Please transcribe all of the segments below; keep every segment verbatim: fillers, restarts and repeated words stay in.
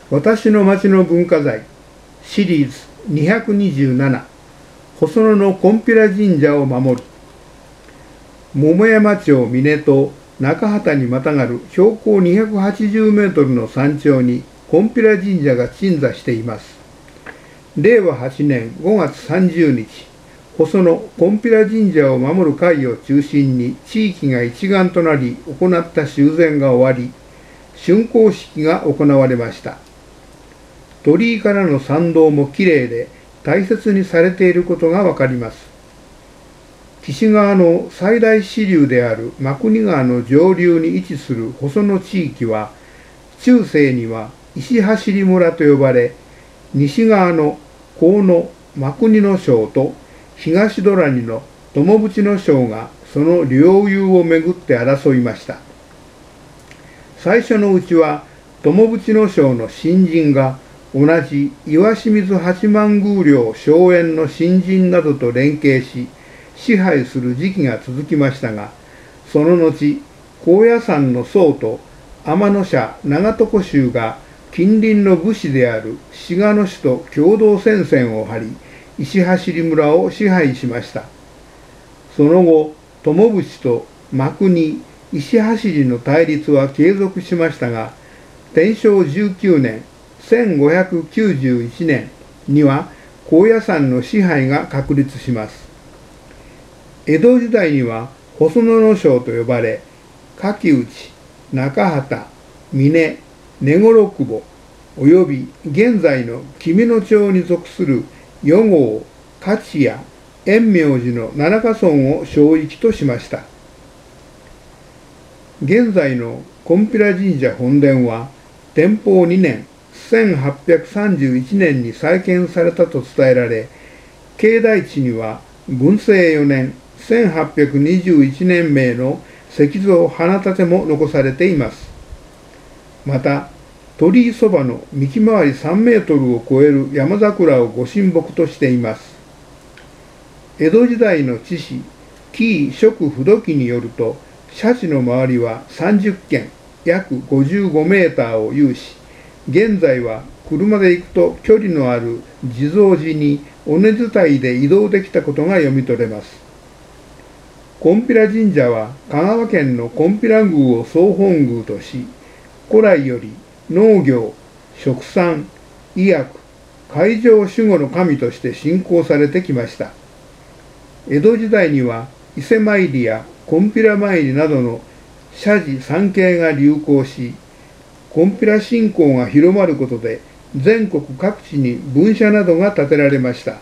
私の町の文化財シリーズにひゃくにじゅうなな、細野の金毘羅神社を守る。桃山町峰と中畑にまたがる標高にひゃくはちじゅうメートルの山頂に金毘羅神社が鎮座しています。れいわはちねんごがつさんじゅうにち、細野金毘羅神社を守る会を中心に地域が一丸となり行った修繕が終わり、竣工式が行われました。鳥居からの参道もきれいで大切にされていることがわかります。岸川の最大支流である真国川の上流に位置する細野地域は、中世には石走村と呼ばれ、西側の河野真国の省と東ドラニの友淵の省がその領有をめぐって争いました。最初のうちは友淵の省の新人が同じ岩清水八幡宮領荘園の新人などと連携し支配する時期が続きましたが、その後高野山の僧と天野社長床衆が近隣の武士である志賀の氏と共同戦線を張り、石走村を支配しました。その後友淵と真国、石走の対立は継続しましたが、天正じゅうきゅうねんせんごひゃくきゅうじゅういちねんには高野山の支配が確立します。江戸時代には細野の省と呼ばれ、柿内、中畑、峰、根頃久保および現在の紀美野町に属する余郷、勝谷、円明寺の七家村を省域としました。現在の金毘羅神社本殿は天保にねんせんはっぴゃくさんじゅういちねんに再建されたと伝えられ、境内地には文政よねんせんはっぴゃくにじゅういちねん名の石造花立も残されています。また、鳥居そばの幹回りさんメートルを超える山桜をご神木としています。江戸時代の知史、紀伊蜀不土記によると、社地の周りはさんじゅっけん、約ごじゅうごメーターを有し、現在は車で行くと距離のある地蔵寺に尾根伝いで移動できたことが読み取れます。金毘羅神社は香川県の金毘羅宮を総本宮とし、古来より農業、殖産、医薬、海上守護の神として信仰されてきました。江戸時代には伊勢参りや金毘羅参りなどの社寺参詣が流行し、金毘羅信仰が広まることで全国各地に分社などが建てられました。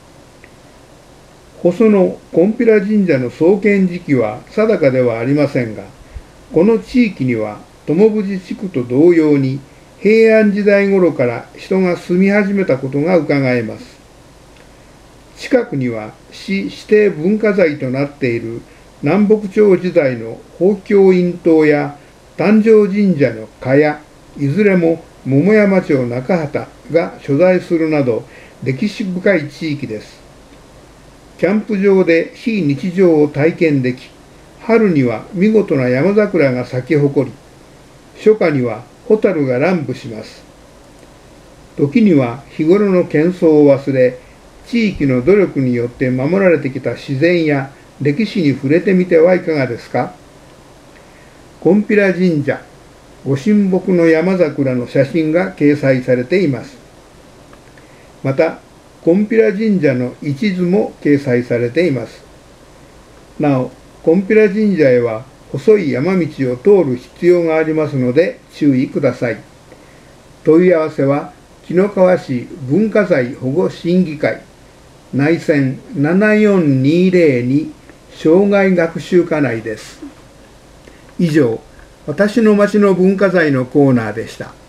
細野金毘羅神社の創建時期は定かではありませんが、この地域には友淵地区と同様に平安時代頃から人が住み始めたことがうかがえます。近くには市指定文化財となっている南北朝時代の宝教院塔や誕生神社の茅、いずれも桃山町中畑が所在するなど歴史深い地域です。キャンプ場で非日常を体験でき、春には見事な山桜が咲き誇り、初夏にはホタルが乱舞します。時には日頃の喧騒を忘れ、地域の努力によって守られてきた自然や歴史に触れてみてはいかがですか。金毘羅神社、ご神木の山桜の写真が掲載されています。また、金毘羅神社の一図も掲載されています。なお、金毘羅神社へは細い山道を通る必要がありますので注意ください。問い合わせは、紀の川市文化財保護審議会、内線ななよんにぜろに障害学習課内です。以上、私の町の文化財のコーナーでした。